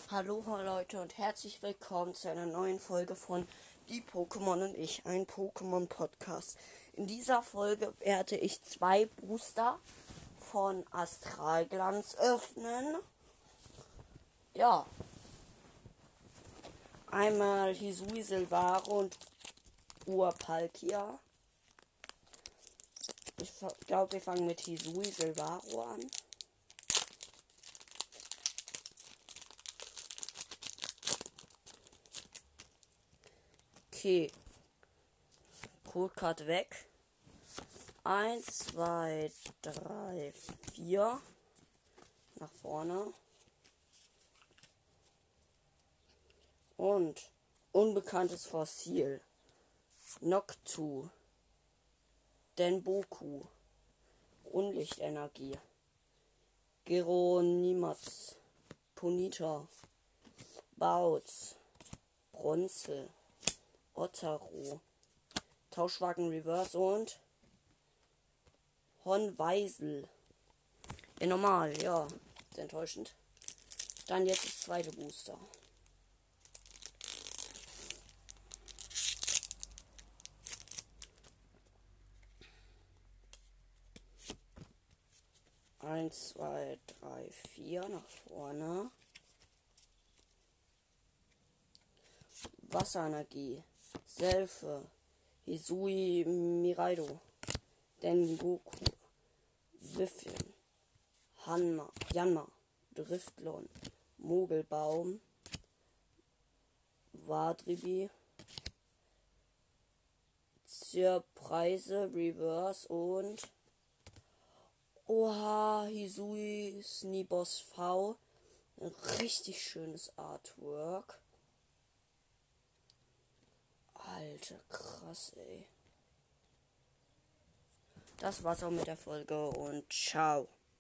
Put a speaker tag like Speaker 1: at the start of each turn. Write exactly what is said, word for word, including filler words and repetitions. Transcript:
Speaker 1: Hallo Leute und herzlich willkommen zu einer neuen Folge von Die Pokémon und ich, ein Pokémon-Podcast. In dieser Folge werde ich zwei Booster von Astralglanz öffnen. Ja. Einmal Hisui Silvaro und Urpalkia. Ich glaube, wir fangen mit Hisui Silvaro an. Okay. Codecard weg. Eins, zwei, drei, vier. Nach vorne. Und unbekanntes Fossil. Noctu. Denboku. Unlichtenergie. Geronimatz. Ponita. Bautz. Bronze. Ottero. Tauschwagen Reverse und Honweisel. In normal, ja. Sehr enttäuschend. Dann jetzt das zweite Booster. Eins, zwei, drei, vier nach vorne. Wasserenergie. Selfe. Hisui Miraido. Dengoku. Wiffin. Hanma. Janma. Driftlon. Mogelbaum. Wadribi. Zierpreise. Reverse und Oha, Hisui Snibos V. Ein richtig schönes Artwork. Alter, krass, ey. Das war's auch mit der Folge und ciao.